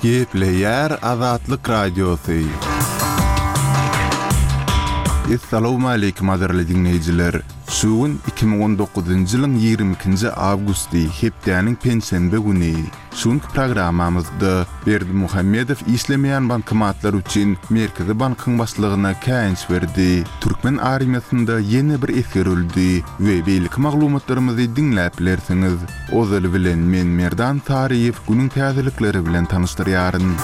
Gepleyer Azatlyk Radiosu. Assalamu alaykum aderli dinleyijiler. Şuun 2019-njy ýylyň 22-nji awgusty hepdeniň pensiýe güni. Şuňky programamyzda Berdimuhammedow işlemeýän bankomatlar üçin Merkezi Bankyň başlygyna käňiş berdi. Türkmen armiýasynda ýene bir esgerildi we beýlik maglumatlarymyzy dinläp bilersiňiz. Ozaly bilen men Merdan Tariýew günüň täzelikleri bilen tanışdyrýaryn.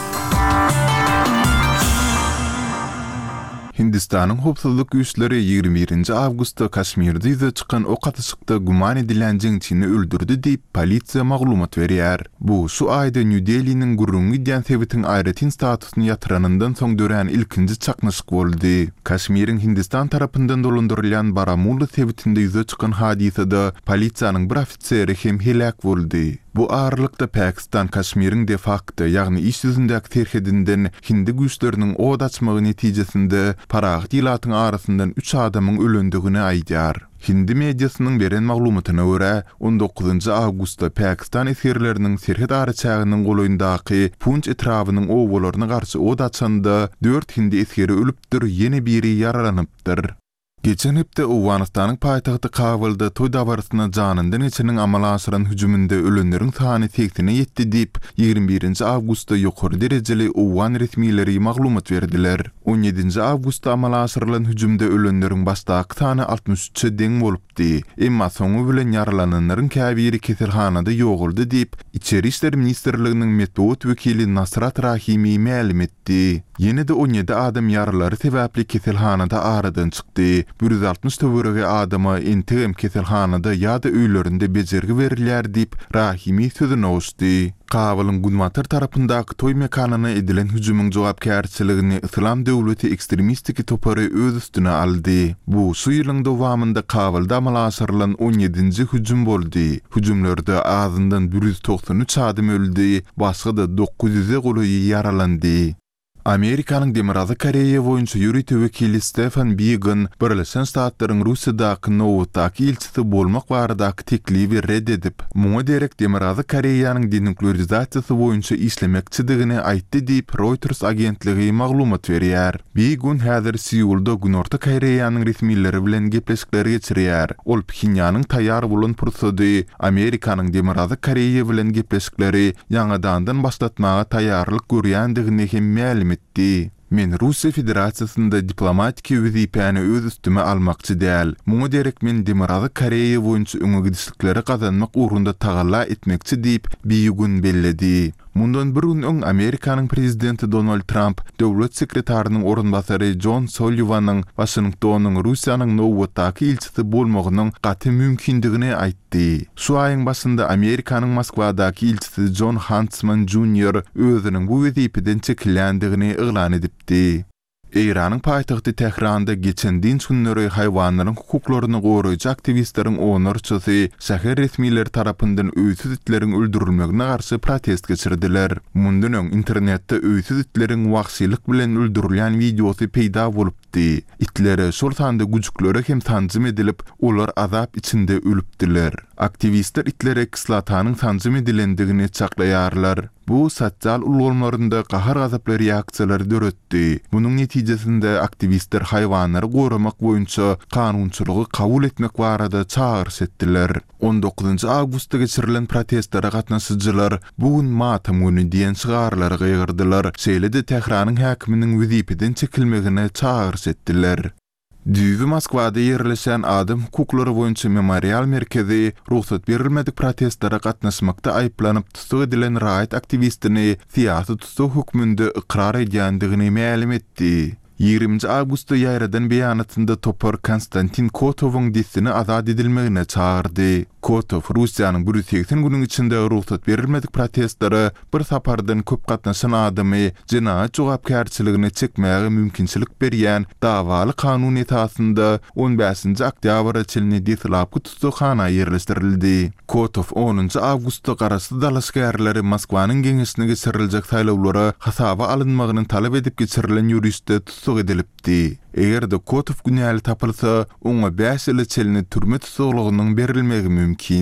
Hindistanyň howpsuzlyk güýçleri 21-nji awgustda Kaşmirde ýüze çykan ok atışykda guman edilen jeňçini öldürdi diýip polisiýa maglumat berýär. Bu şu aýda New Delhi'niň gurrungy diýen sebetiň aýratyn statusyny ýatyranyndan soň dören ilkinji çaknaşyk boldy. Kaşmiriň Hindistan tarapyndan dolandyrylýan Baramulla sebetinde ýüze çykan hadisede polisiýanyň bir ofiseri hem helak boldy. Bu ağırlıkta Pakistan Kaşmiriň de facto ýagny iş ýüzündäki terhedinden Hindi güýçleriniň od açmagy netijesinde paragy dilatyň arasyndan 3 adamyň ölendigini aýdýar. Hindi mediasynyň beren maglumatyna görä 19-njy awgustda Pakistan eskerleriniň serhed araçagynyň golaýyndaky Punch etrabynyň owgalaryna garşy od açanda 4 Hindi eskeri ölüpdir, ýene biri yaralanypdyr. Geçen hepde Awganistanyň paýtagty Kabulda toý dabarysyna janyndan içiniň amala aşyran hüjüminde ölenleriň sany 80-e ýetdi diýip 21-nji awgustda ýokary derejeli Awgan resmiýetleri maglumat berdiler. 17-nji awgustda amala aşyrylan hüjümde ölenleriň başdaky sany 63-e deň bolupdy. Emma soňu bilen yaralananlaryň käbiri keselhanada ýoguldy diýip İçeri işler Ministrliginiň medeniýet wekili Nasrat Rahimi ma'lum etdi. Ýene de 17 adam yaralary sebäpli keselhanada aradan çykdy. 160 töwerege adama interim keselhanada ýa-da öýlerinde bejergi berilýär diýip Rahimi sözüne oşdy. Kabylyň Gunmatyr tarapyndaky toý mekanyna edilen hüjümüň jogapkärçiligini Islam döwleti ekstremistiki topary öz üstüne aldy. Bu şu ýylyň dowamında Kabylda amala aşyrylan 17-nji hüjüm boldy. Hüjümlerde azyndan 193 adam öldü, başga da 900'e goly yaralandy. Amerikanyň Demirazy Koreýa boýunça ýürüýte wekili Stefan Biegun Birleşen Ştatlaryň Russiýadaky nowatdaky ilçisi bolmak baradaky teklibi reddedip, muňa derek Demirazy Koreýanyň denuklearizasiýasy boýunça işlemekçidigini aýtdy diýip Reuters agentligi maglumat berýär. Biegun häzir Seulda Günorta Koreýanyň resmiýetleri bilen gepleşikler geçirýär. Ol Pxenyanyň taýýar bolan pursady Amerikanyň Demirazy Koreýa bilen gepleşikleri ýangadandan başlatmaga taýýarlyk görýändigini hem ma'lum etdi. Men Russiýa Federasiýasynda diplomatik wezipäni öz üstüme almakçy däl. Muňa derek men Demirazy Koreýa boýunça öňe gidişlikleri kazanmak uğrunda tagalla etmekçi diýip Biegun belledi. Mundan bir gün öň Amerikanyň prezidenti Donald Trump döwlet sekretarynyň orunbasary John Sullivanyň Washingtonyň Russiýanyň nowatdaky ilçisi bolmagynyň gaty mümkindigini aýtdy. Şu aýyň başynda Amerikanyň Moskwadaky ilçisi John Huntsman Jr. özüniň bu wezipeden çekilýändigini eglan edipdi. Iranyň paýtagty Tehranda geçen dinç günleri haýwanlaryň hukuklaryny goraýjy aktivistleriň onurçysy şäher resmiýetleri tarapyndan öýsüz itleriň öldürilmegine garşy protest geçirdiler. Mundan öň internetde öýsüz itleriň wagşylyk bilen öldürilýän videosy peýda bolupdy. Itlere şol sanda güjüklere hem tanzym edilip, olar azap içinde ölüpdiler. Aktivistler itlere kislatanyň tanzym edilendigini çaklaýarlar. Bu sosial ulgamlarynda gahar gazaply reaksiýalary döretdi. Munyň netijesinde aktivistler haýwanlary goramak boýunça kanunçylygy kabul etmek barada çağırış etdiler. 19-njy awgustda geçirilen protestlere gatnaşyjylar bugün matam güni diýen çygarlary gygyrdylar. Şeýle-de Tehranyň häkiminiň wezipeden çekilmegine çağırış etdiler. Düýbi Moskwada ýerleşen adam hukuklary boýunça memorial merkezi ruhsat berilmedik protestlere gatnaşmakda aýplanyp tutuk edilen raýat aktivistini siýasy tutuk hukmynda ikrar edýändigini ma'lum etdi. 20 awgustda ýaýradan beýanatynda topar Konstantin Kotowyň destini azad edilmegine çağırdy. Kotov Russiýanyň 180 günüň içinde ruhsat berilmedik protestlere bir sapardan köp gatnaşan adamy jinayet jogapkärçiligine çekmäge mümkinçilik berýän dawaly kanun esasynda 15-nji oktýabr çylny deslapky tutuşxana ýerleşdirildi. Kotov 10-njy awgustda garasy dalaşgärleri Moskwanyň geňeşine geçiriljek saýlawlara hasaba alynmagyny talap edip geçirilen ýuriste tutuk edilipdi. Eger de Kotov günäli tapylsa, oňa 5 ýyl çelini türme tutuglygynyň berilmegi mümkin.